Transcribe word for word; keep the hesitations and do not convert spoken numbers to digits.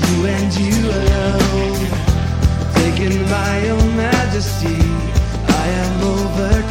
you and you alone. Taken by your majesty, I am overcome.